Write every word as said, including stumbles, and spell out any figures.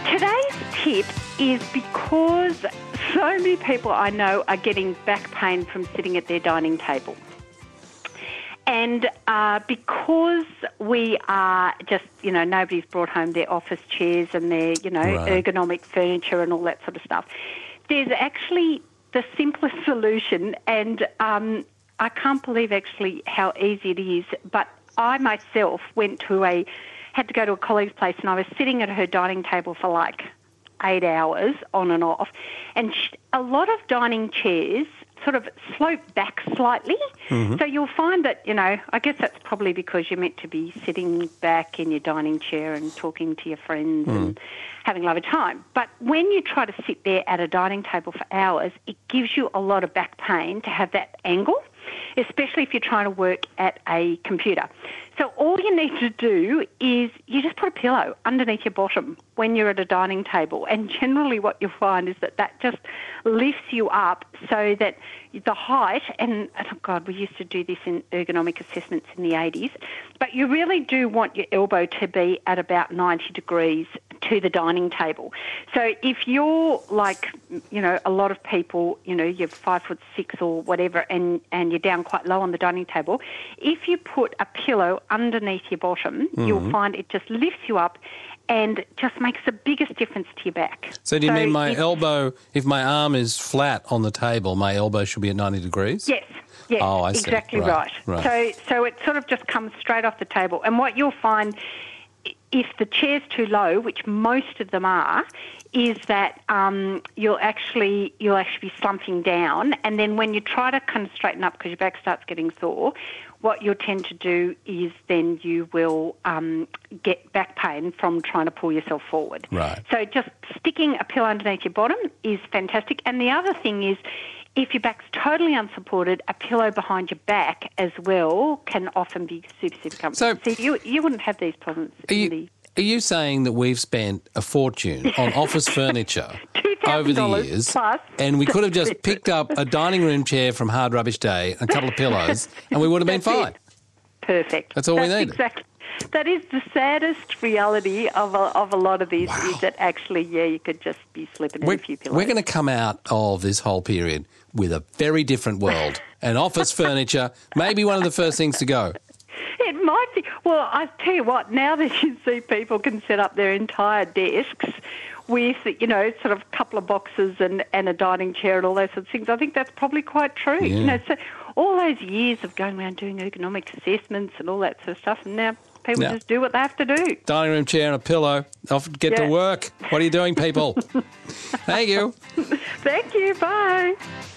Today's tip is because so many people I know are getting back pain from sitting at their dining table. And uh, because we are just, you know, nobody's brought home their office chairs and their, you know, Right. ergonomic furniture and all that sort of stuff, there's actually the simplest solution, and um, I can't believe actually how easy it is. But I myself went to a, had to go to a colleague's place, and I was sitting at her dining table for like eight hours on and off, and sh- a lot of dining chairs sort of slope back slightly. Mm-hmm. So you'll find that, you know, I guess that's probably because you're meant to be sitting back in your dining chair and talking to your friends Mm. and having a lovely time. But when you try to sit there at a dining table for hours, it gives you a lot of back pain to have that angle, especially if you're trying to work at a computer. So all you need to do is you just put a pillow underneath your bottom when you're at a dining table, and generally what you'll find is that that just lifts you up so that the height, and oh God, we used to do this in ergonomic assessments in the eighties, but you really do want your elbow to be at about ninety degrees to the dining table. So if you're like, you know, a lot of people, you know, you're five foot six or whatever, and, and you're down quite low on the dining table, if you put a pillow underneath your bottom, Mm-hmm. you'll find it just lifts you up and just makes the biggest difference to your back. So do you mean my if- elbow, if my arm is flat on the table, my elbow should be at ninety degrees? Yes. Yes, Oh, I see. exactly Right, right. right. So, so it sort of just comes straight off the table. And what you'll find, i- if the chair's too low, which most of them are, is that um, you'll actually you'll actually be slumping down. And then when you try to kind of straighten up because your back starts getting sore, what you'll tend to do is then you will um, get back pain from trying to pull yourself forward. Right. So just sticking a pillow underneath your bottom is fantastic. And the other thing is, if your back's totally unsupported, a pillow behind your back as well can often be super, super comfortable. So- So you you wouldn't have these problems Are in you, the... are you saying that we've spent a fortune on office furniture two thousand over the dollars years, plus. and we could have just picked up a dining room chair from Hard Rubbish Day, a couple of pillows, and we would have been That's fine? it. Perfect. That's all we That's needed. Exactly. That is the saddest reality of a, of a lot of these, Wow. is that actually, yeah, you could just be slipping in We're, a few pillows. we're going to come out of this whole period with a very different world, and office furniture may be one of the first things to go. It might be. Well, I tell you what, now that you see people can set up their entire desks with, you know, sort of a couple of boxes and, and a dining chair and all those sorts of things, I think that's probably quite true. Yeah. You know, so all those years of going around doing ergonomic assessments and all that sort of stuff, and now people Yeah. just do what they have to do. Dining room chair and a pillow. Off, get Yeah. to work. What are you doing, people? Thank you. Thank you. Bye.